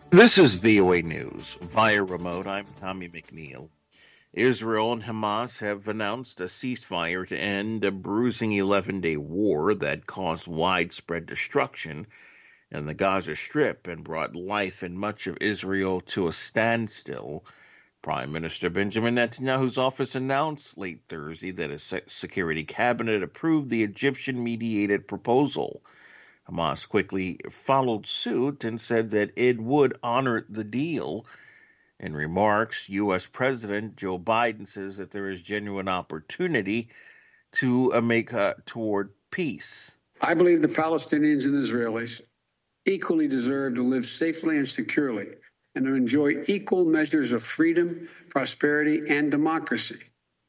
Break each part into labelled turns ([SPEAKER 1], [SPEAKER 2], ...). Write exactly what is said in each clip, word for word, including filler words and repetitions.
[SPEAKER 1] This is V O A News. Via remote, I'm Tommy McNeil. Israel and Hamas have announced a ceasefire to end a bruising eleven-day war that caused widespread destruction in the Gaza Strip and brought life in much of Israel to a standstill. Prime Minister Benjamin Netanyahu's office announced late Thursday that a security cabinet approved the Egyptian-mediated proposal. Hamas quickly followed suit and said that it would honor the deal. In remarks, U S. President Joe Biden says that there is genuine opportunity to uh, make uh, toward peace.
[SPEAKER 2] I believe the Palestinians and Israelis equally deserve to live safely and securely and to enjoy equal measures of freedom, prosperity, and democracy.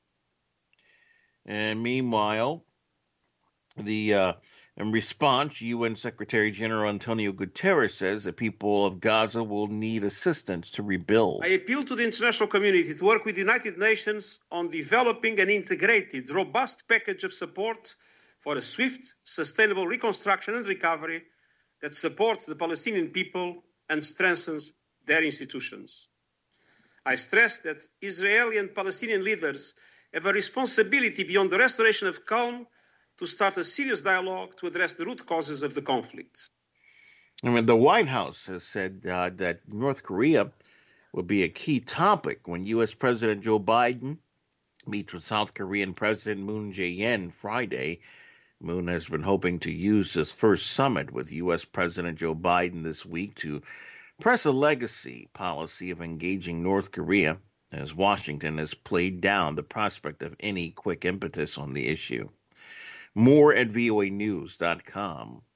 [SPEAKER 1] And meanwhile, the uh, in response, U N. Secretary General Antonio Guterres says the people of Gaza will need assistance to rebuild.
[SPEAKER 3] I appeal to the international community to work with the United Nations on developing an integrated, robust package of support for a swift, sustainable reconstruction and recovery that supports the Palestinian people and strengthens their institutions. I stress that Israeli and Palestinian leaders have a responsibility beyond the restoration of calm to start a serious dialogue to address the root causes of the conflict.
[SPEAKER 1] I mean, the White House has said uh, that North Korea will be a key topic when U S. President Joe Biden meets with South Korean President Moon Jae-in Friday. Moon has been hoping to use this first summit with U S. President Joe Biden this week to press a legacy policy of engaging North Korea, as Washington has played down the prospect of any quick impetus on the issue. More at V O A news dot com.